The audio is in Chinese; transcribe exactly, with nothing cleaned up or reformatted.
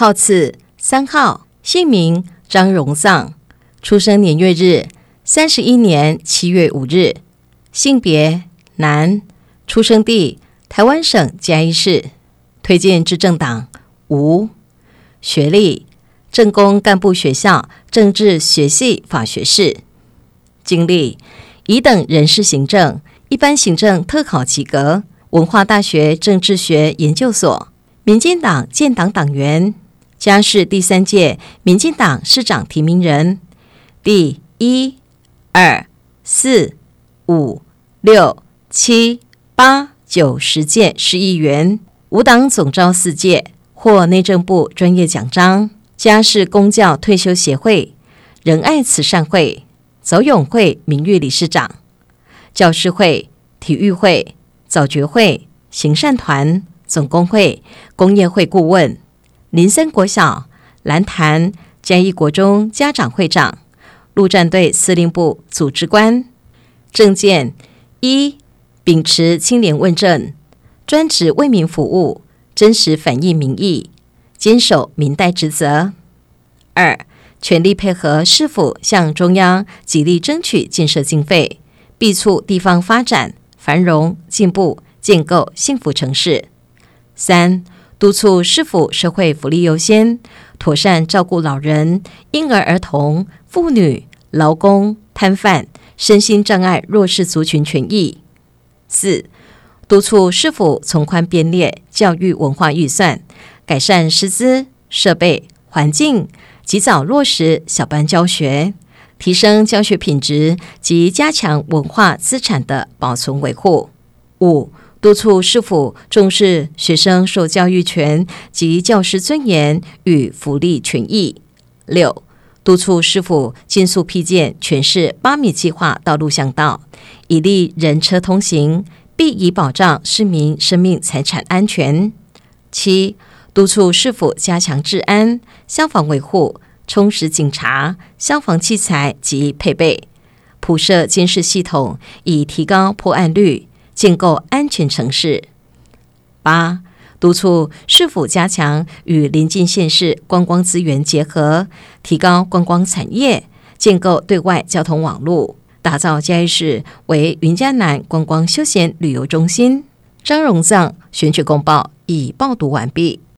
号次三号，姓名张荣藏，出生年月日三十一年七月五日，性别男，出生地台湾省嘉义市，推荐之政党无，学历政工干部学校政治学系法学士，经历乙等人事行政一般行政特考及格，文化大学政治学研究所，民进党建党党员，嘉市第三届民进党市长提名人，第一、二、四、五、六、七、八、九、十届市议员，无党总召四届，获内政部专业奖章，嘉市公教退休协会、仁爱慈善会、走泳会名誉理事长，教师会、体育会、早觉会、行善团、总工会、工业会顾问，林森国小、蓝潭、嘉义国中家长会长，陆战队司令部组织官。政见一，秉持清廉问政，专职为民服务，真实反映民意，坚守民代职责。二，全力配合市府向中央极力争取建设经费，必促地方发展繁荣进步，建构幸福城市。三，督促市府社会福利优先，妥善照顾老人、婴儿儿童、妇女、劳工、摊贩、身心障碍弱势族群权益。四，督促市府从宽编列教育文化预算，改善师资、设备、环境，及早落实小班教学，提升教学品质及加强文化资产的保存维护。五，督促市府重视学生受教育权及教师尊严与福利权益。六，督促市府尽速批建全市八米计划道路巷道，以利人车通行，必以保障市民生命财产安全。七，督促市府加强治安、消防维护，充实警察、消防器材及配备，铺设监视系统，以提高破案率，建构安全城市。八，督促市府加强与邻近县市观光资源结合，提高观光产业，建构对外交通网络，打造嘉义市为云嘉南观光休闲旅游中心。张荣藏选举公报已报读完毕。